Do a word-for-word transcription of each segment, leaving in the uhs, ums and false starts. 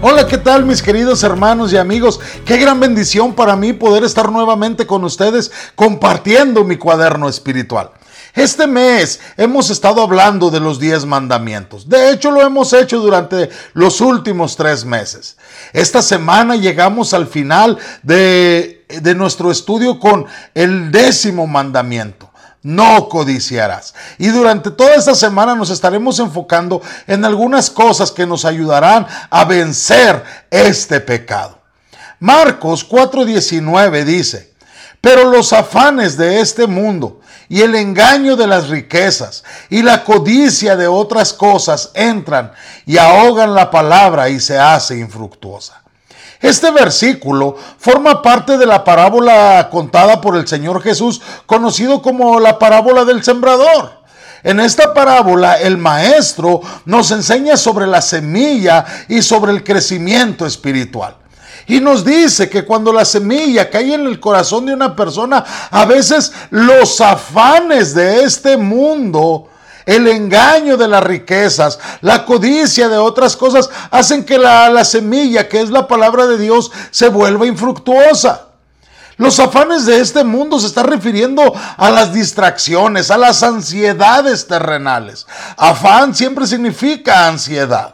Hola, ¿qué tal mis queridos hermanos y amigos? Qué gran bendición para mí poder estar nuevamente con ustedes compartiendo mi cuaderno espiritual. Este mes hemos estado hablando de los diez mandamientos. De hecho, lo hemos hecho durante los últimos tres meses. Esta semana llegamos al final de, de nuestro estudio con el décimo mandamiento. No codiciarás. Y durante toda esta semana nos estaremos enfocando en algunas cosas que nos ayudarán a vencer este pecado. Marcos cuatro diecinueve dice: pero los afanes de este mundo y el engaño de las riquezas y la codicia de otras cosas entran y ahogan la palabra y se hace infructuosa. Este versículo forma parte de la parábola contada por el Señor Jesús, conocido como la parábola del sembrador. En esta parábola, el maestro nos enseña sobre la semilla y sobre el crecimiento espiritual. Y nos dice que cuando la semilla cae en el corazón de una persona, a veces los afanes de este mundo, el engaño de las riquezas, la codicia de otras cosas, hacen que la, la semilla, que es la palabra de Dios, se vuelva infructuosa. Los afanes de este mundo se está refiriendo a las distracciones, a las ansiedades terrenales. Afán siempre significa ansiedad.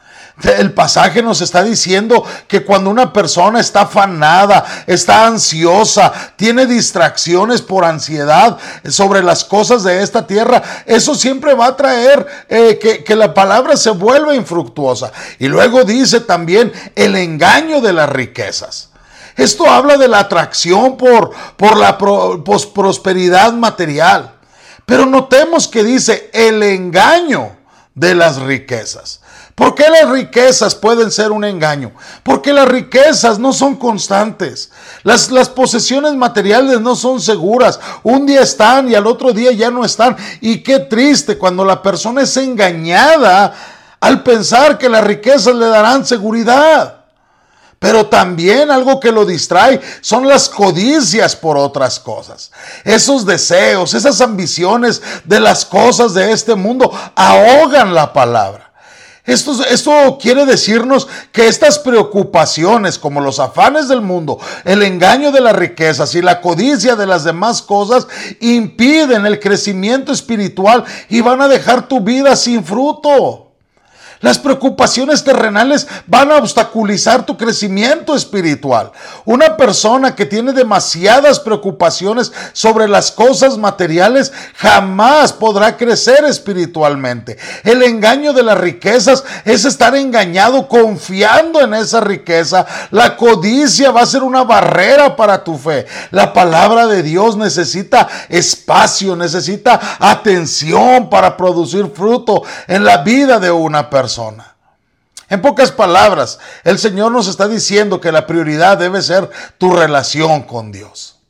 El pasaje nos está diciendo que cuando una persona está afanada, está ansiosa, tiene distracciones por ansiedad sobre las cosas de esta tierra, eso siempre va a traer eh, que, que la palabra se vuelva infructuosa. Y luego dice también el engaño de las riquezas. Esto habla de la atracción por, por la pro, por prosperidad material. Pero notemos que dice el engaño de las riquezas. ¿Por qué las riquezas pueden ser un engaño? Porque las riquezas no son constantes. Las, las posesiones materiales no son seguras. Un día están y al otro día ya no están. Y qué triste cuando la persona es engañada al pensar que las riquezas le darán seguridad. Pero también algo que lo distrae son las codicias por otras cosas. Esos deseos, esas ambiciones de las cosas de este mundo ahogan la palabra. Esto, esto quiere decirnos que estas preocupaciones, como los afanes del mundo, el engaño de las riquezas y la codicia de las demás cosas, impiden el crecimiento espiritual y van a dejar tu vida sin fruto. Las preocupaciones terrenales van a obstaculizar tu crecimiento espiritual. Una persona que tiene demasiadas preocupaciones sobre las cosas materiales jamás podrá crecer espiritualmente. El engaño de las riquezas es estar engañado confiando en esa riqueza. La codicia va a ser una barrera para tu fe. La palabra de Dios necesita espacio, necesita atención para producir fruto en la vida de una persona. Persona. En pocas palabras, el Señor nos está diciendo que la prioridad debe ser tu relación con Dios.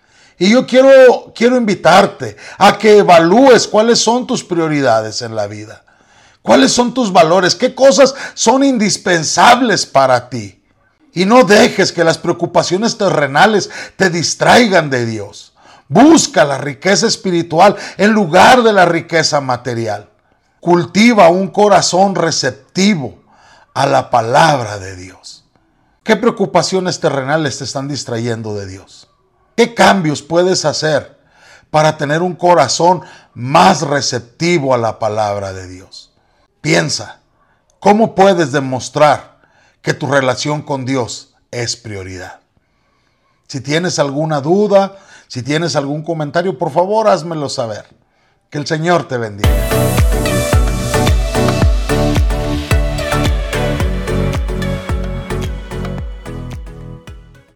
Y yo quiero, quiero invitarte a que evalúes cuáles son tus prioridades en la vida. ¿Cuáles son tus valores? ¿Qué cosas son indispensables para ti? Y no dejes que las preocupaciones terrenales te distraigan de Dios. Busca la riqueza espiritual en lugar de la riqueza material. Cultiva un corazón receptivo a la palabra de Dios. ¿Qué preocupaciones terrenales te están distrayendo de Dios? ¿Qué cambios puedes hacer para tener un corazón más receptivo a la palabra de Dios? Piensa, ¿cómo puedes demostrar que tu relación con Dios es prioridad? Si tienes alguna duda, si tienes algún comentario, por favor, házmelo saber. Que el Señor te bendiga.